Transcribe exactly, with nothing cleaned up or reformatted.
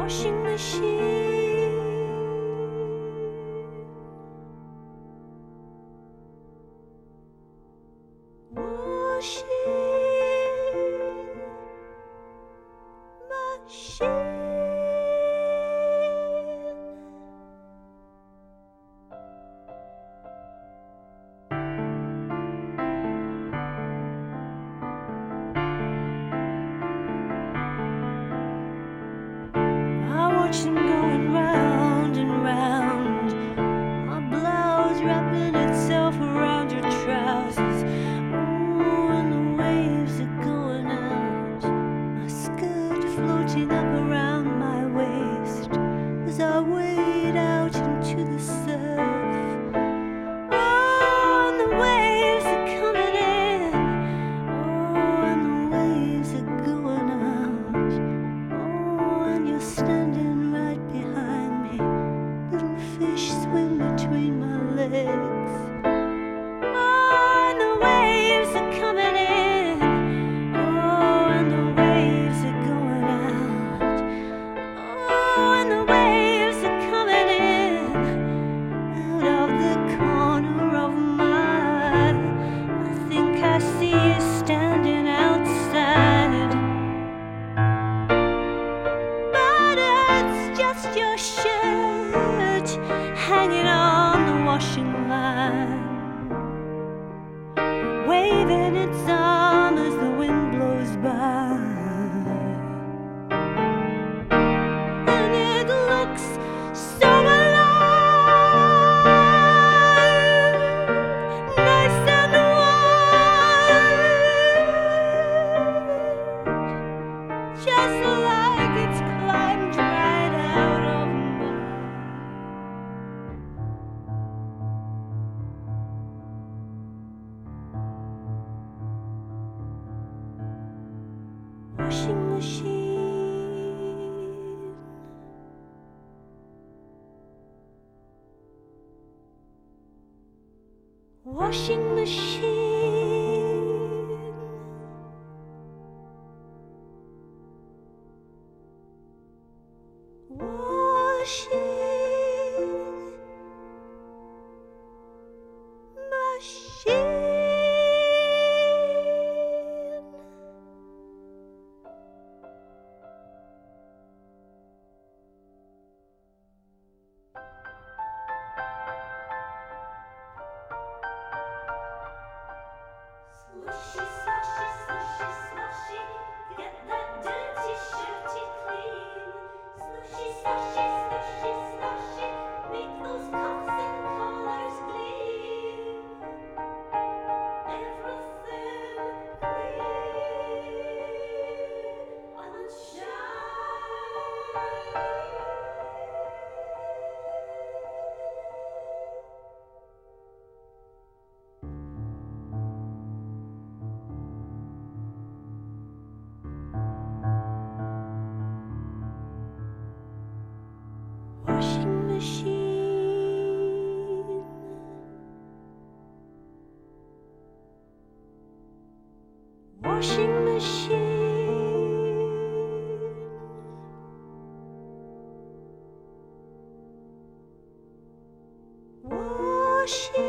washing machine. Washing machine. Watch them going round and round. My blouse wrapping itself around your trousers. Oh, and the waves are going out. My skirt floating up around my waist as I wade out into the surf. Oh, and the waves are coming in. Oh, and the waves are going out. Oh, and you're standing fish swim between my legs. Oh, and the waves are coming in. Oh, and the waves are going out. Oh, and the waves are coming in. Out of the corner of my eye, I think I see you standing outside. But it's just your shirt hanging on the washing line, waving its arm as the wind blows by. And it looks so alive, nice and white, just like it's climbed right out of washing machine. Washing machine. Washing machine. Slushy, slushy, slushy, slushy, get that dirty shirty clean. Slushy, slushy, slushy, slushy, make those cuffs and collars gleam. Everything clean and shine. Washing machine. Washing machine. Washing